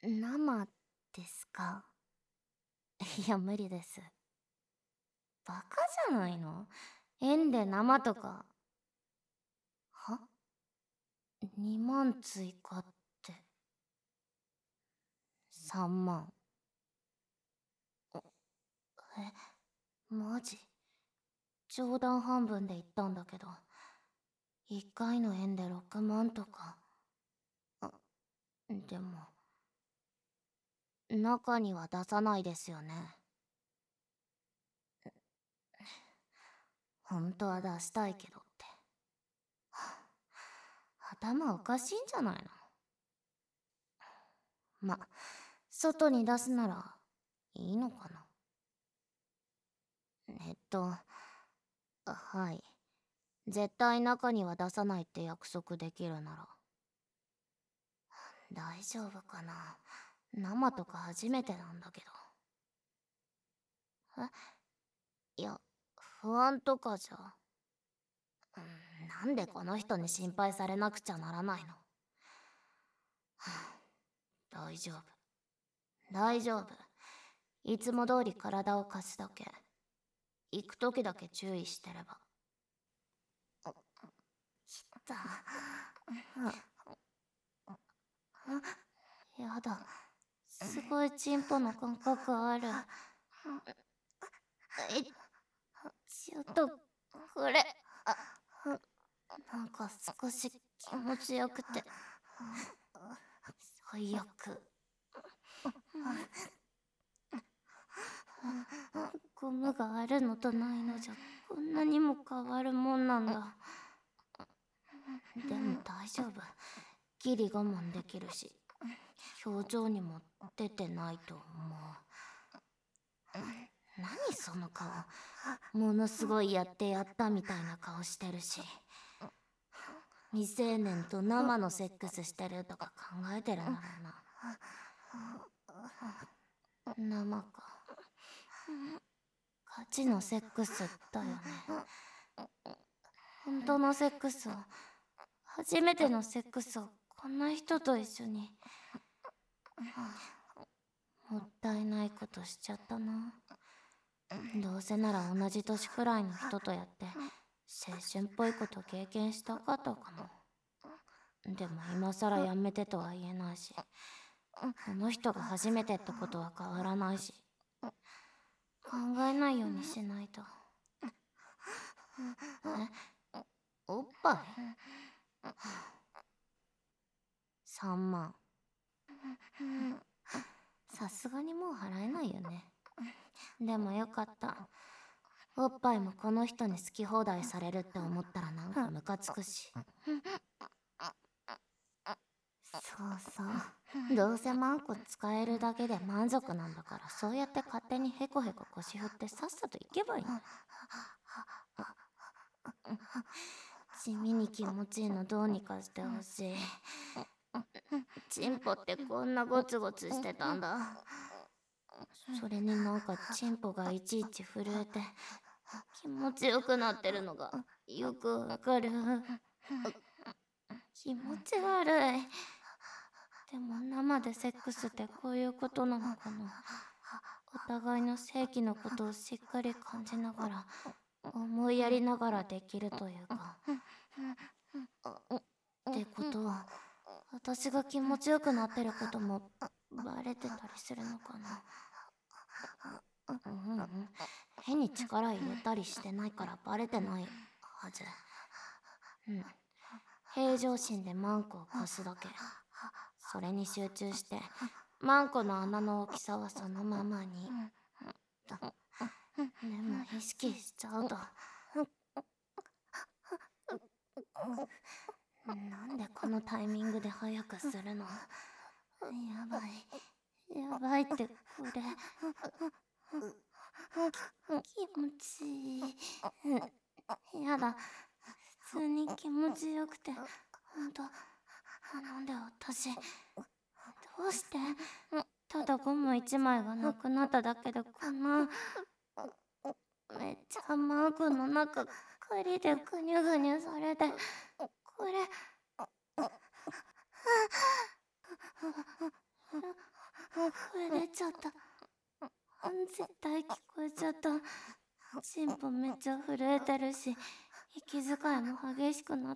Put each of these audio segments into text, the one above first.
生ですか？いや、無理です。バカじゃないの？円で生とか。は？ 2 万追加って。3万。マジ？冗談半分で言ったんだけど、1回の円で6万とか。でも、中には出さないですよね。本当は出したいけどって。頭おかしいんじゃないの？ま、外に出すならいいのかな。はい。絶対中には出さないって約束できるなら。大丈夫かな。生とか初めてなんだけど。いや、不安とかじゃ。なんでこの人に心配されなくちゃならないの？大丈夫。大丈夫。いつも通り体を貸すだけ。行く時だけ注意してれば。きた。やだ。すごいチンポの感覚ある。ちょっと、これ。なんか少し気持ちよくて。最悪。ゴムがあるのとないのじゃこんなにも変わるもんなんだ。でも大丈夫。ギリ我慢できるし、表情にも出てないと思う。何その顔。ものすごいやってやったみたいな顔してるし。未成年と生のセックスしてるとか考えてるんだろうな。生か。ガチのセックスだよね。本当のセックスを、初めてのセックスをこんな人と一緒に。もったいないことしちゃったな。どうせなら同じ年くらいの人とやって青春っぽいこと経験したかったかも。でも今更やめてとは言えないし、この人が初めてってことは変わらないし、考えないようにしないと。おっぱい？3万。さすがにもう払えないよね。でもよかった。おっぱいもこの人に好き放題されるって思ったらなんかムカつくし。そうそう。どうせマンコ使えるだけで満足なんだから、そうやって勝手にヘコヘコ腰振ってさっさと行けばいいの。地味に気持ちいいのどうにかしてほしい。チンポってこんなゴツゴツしてたんだ。それになんかチンポがいちいち震えて気持ちよくなってるのがよくわかる。気持ち悪い。でも生でセックスってこういうことなのかな。お互いの性器のことをしっかり感じながら思いやりながらできるというか。ってことは私が気持ちよくなってることもバレてたりするのかな。変に力入れたりしてないからバレてないはず。平常心でマンコを貸すだけ。それに集中してマンコの穴の大きさはそのままに。でも意識しちゃうと、なんでこのタイミングで早くするの？やばいやばいって。これ気持ちいい。やだ。普通に気持ちよくて、ほんと。なんで私、どうして？ただゴム1枚がなくなっただけでこんな。めっちゃマークの中仮でぐにゅぐにゅされて、これ声出ちゃった。絶対聞こえちゃった。チンポめっちゃ震えてるし、息遣いも激しくなって、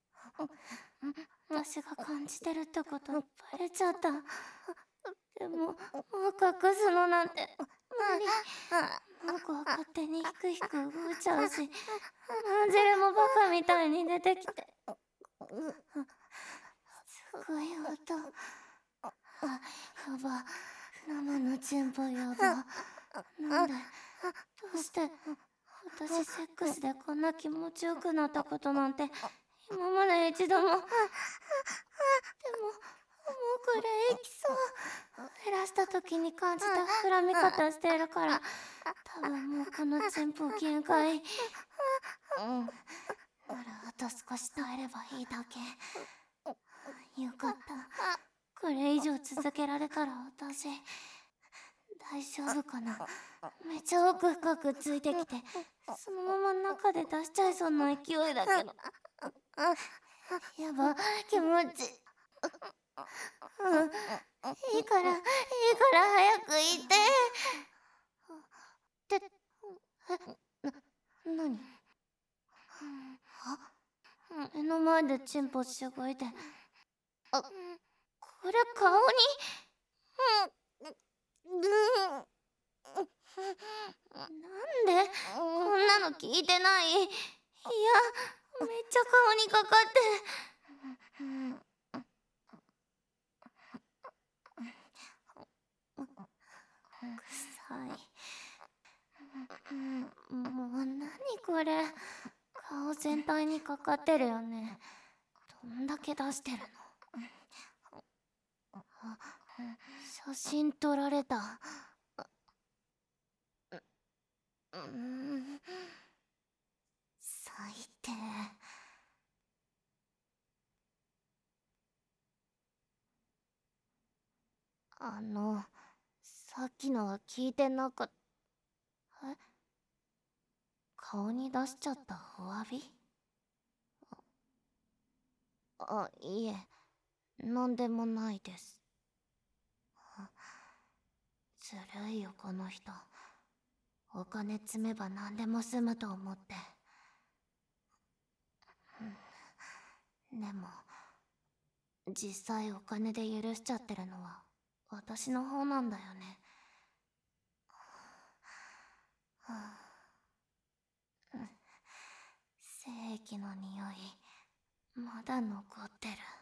私が感じてるってことバレちゃった。でも、もう隠すのなんて無理。もうこは勝手にヒクヒク動いちゃうし、マンジェルもバカみたいに出てきて、すごい音。やば、生のチンポやば。なんで、どうして、私セックスでこんな気持ちよくなったことなんて今まで一度も。でも、もうこれいきそう。減らした時に感じた膨らみ方してるから、多分もうこのチンポ限界。ならあと少し耐えればいいだけ。よかった。これ以上続けられたら私大丈夫かな。めっちゃ奥深くついてきて、そのまま中で出しちゃいそうな勢いだけど。やば、気持ち。いいから早く言って。って、なに？目の前でチンポしごいて。これ顔に？なんでこんなの聞いてない？いや、めっちゃ顔にかかって。臭い。もう何これ。顔全体にかかってるよね。どんだけ出してるの？写真撮られた。最低。さっきのは聞いてなかった。え？顔に出しちゃったお詫び？いえ、なんでもないです。ずるいよこの人。お金積めば何でも済むと思って。でも実際お金で許しちゃってるのは私の方なんだよね。精液の匂いまだ残ってる。